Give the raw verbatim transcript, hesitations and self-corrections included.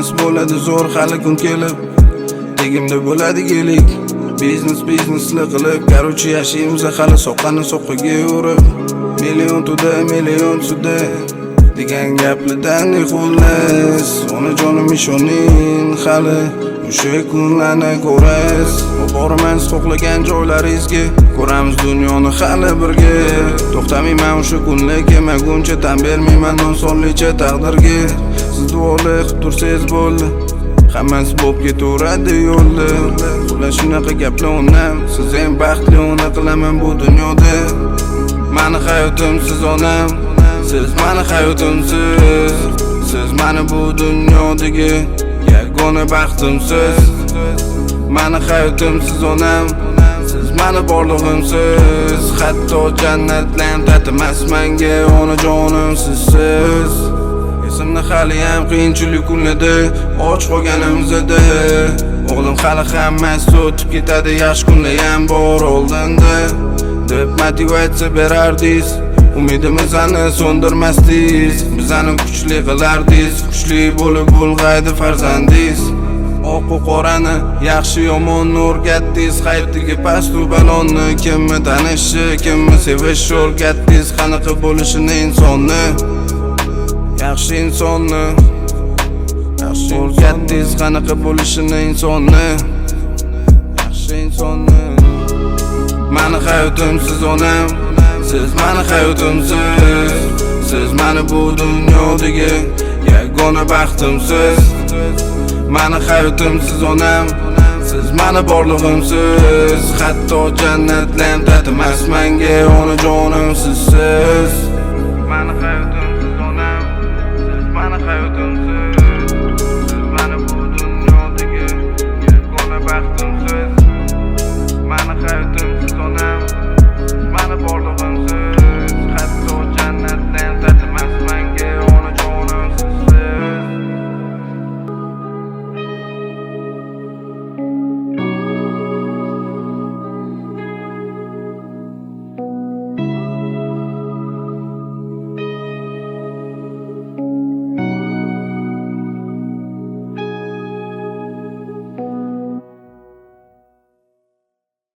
Hammasi bo'ladi zo'r hali kun kelib, tegimda bo'ladi gelik. Biznes biznesli qilib, короче yashaymiz hali soqqani soqqiga urib. Million to'da, million suda degan gaplardan xullas, onajonim ishoning hali o'sha kunlarni ko'rasiz. Borman xohlagan joylaringizga, ko'ramiz dunyoni hali birga. To'xtamayman o'sha kunlar kelmaguncha, tan bermayman nosonlicha taqdirga. Siz duolar qilib tursangiz bo'ldi, hammasi bo'lib ketaveradi yo'lda. Ular shunaqa gaplar onam, siz ham baxtli ona qilaman bu dunyoda. Mani hayotim siz onam, siz mani hayotimsiz. Siz mani bu dunyodagi yagona baxtimsiz. Mani hayotim siz onam, siz mani borlig'imsiz. Hatto jannatlar tatimas menga onajonim sizsiz. Esimda hali ham qiyinchilik kunlarda och qolganimizda, o'g'lim hali hammasi o'tib ketadi, yaxshi kunlar ham bor oldinda deb motivatsiya berardingiz. Umidimizni so'ndirmasdingiz, bizani kuchli qilardingiz. Kuchli bo'lib ulg'aydi farzandingiz. Oq va qorani, yaxshi yomonni o'rgatdingiz. Hayotdagi past-u balonni kimni tanishi, kimni sevish o'rgatdingiz. Qanaqa bo'lishini insonni, yaxshi insonni yaxshi o'rgatdingiz. Qanaqa bo'lishini insonni, yaxshi insonni. Mani hayotim siz onam, siz mani hayotimsiz. Siz mani bu dunyodagi yagona baxtimsiz. Mani hayotim siz onam, siz mani borlig'imsiz. Hatto jannatlar tatimas menga onajonim sizsiz. Mani hayotim